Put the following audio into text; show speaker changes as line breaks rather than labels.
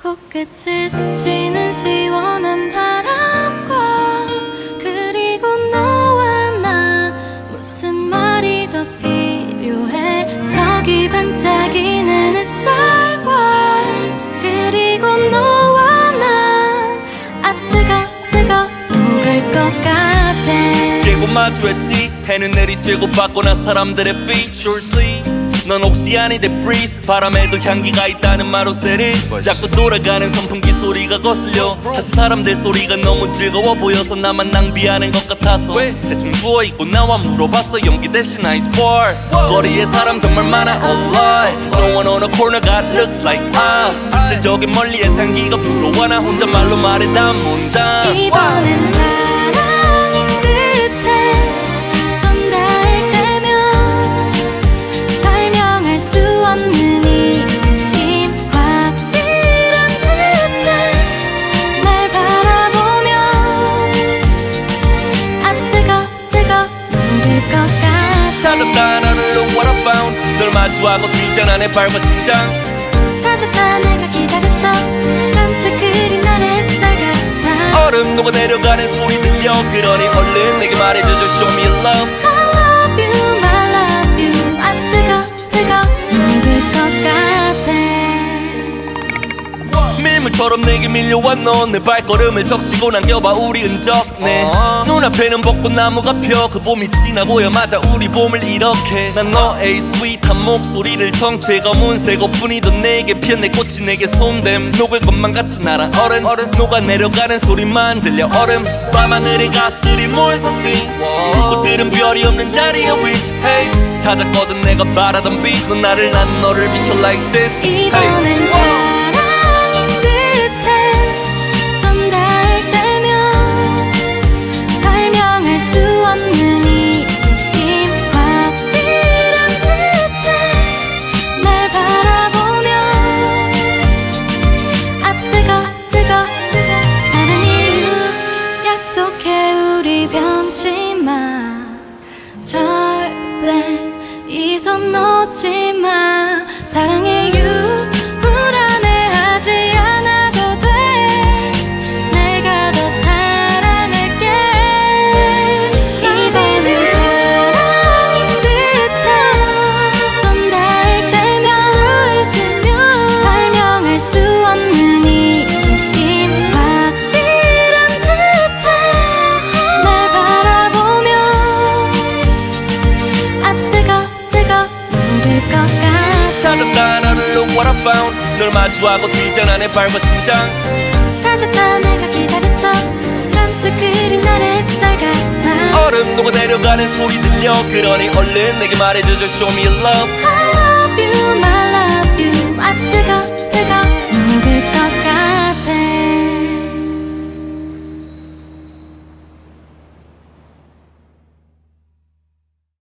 코끝을 스치는 시원한 바람과 그리고 너와 나 무슨 말이 더 필요해. 저기 반짝이는 햇살과 그리고 너와 나 뜨거 녹을 것 같아.
깨고 마주했지. 해는 내리쬐고 받고 난 사람들의 feet short sleeve. 넌 오시안이 돼 breeze. 바람에도 향기가 있다는 마로세리. 자꾸 돌아가는 선풍기 소리가 거슬려. 사실 사람들 소리가 너무 즐거워 보여서 나만 낭비하는 것 같아서 왜 대충 누워있고 나와 물어봤어. 연기 대신 ice bar. 거리에 사람 정말 많아 oh lie. No one on a corner got looks like 그때 저기 멀리에 향기가 불어와. 나 혼자 말로 말해 난 문장.
이번엔 사랑인 듯해. 손 닿을 때면 설명할 수 없는 이 느낌 확실한 듯해. 날 바라보면 뜨거 녹을 것 같아.
찾았다 너를 look what I found. 널 마주하고 뛰잖아 내 발과 심장.
찾았다 내가 기다렸던 잔뜩 그린 날의 햇살 같아.
얼음 녹아 내려가는 소리 들려. 그러니 얼른 내게 말해줘 just show me your love.
I love you, my love you. 뜨거 녹을 것 같아.
밀물처럼 내게 밀려와 넌 내 발걸음을 적시고 남겨봐 우리 흔적네. 눈앞에는 벚꽃나무가 펴. 그 봄이 지나고야 맞아 우리 봄을 이렇게. 난 너의 스윗한 목소리를 청취해. 검은 새거뿐이던 내게 피어 내 꽃이 내게 손댐. 녹을 것만 같은 나라 얼음 녹아 내려가는 소리만 들려. 얼음 밤하늘에 가수들이 모여서 sing. 누구들은 별이 없는 자리에 위치해. 찾았거든 내가 바라던 빛. 넌 나를 난 너를 비춰 like this.
이번엔 사랑인 듯해. 손 닿을 때면 설명할 수 없는 이 느낌 확실한 듯해. 날 바라보면 뜨거 사랑해. 약속해 우리 변치 마. 절대 이 손 놓지 마. 사랑해요 불안해하지 않아도 돼. 내가 더 사랑할게. 이번엔 사랑인 듯해. 손 닿을 때면 설명할 수 없는 이 느낌 확실한 듯해. 날 바라보면 뜨거 녹을 것 같아.
찾았다 너를 look what I found. 널 마주하고 뛰잖아 내 발과 심장.
찾았다 내가 기다렸던 잔뜩 그린 날의 햇살 같아.
얼음 녹아 내려가는 소리 들려. 그러니 얼른 내게 말해줘 just show me your love.
I love you, my love you. 뜨거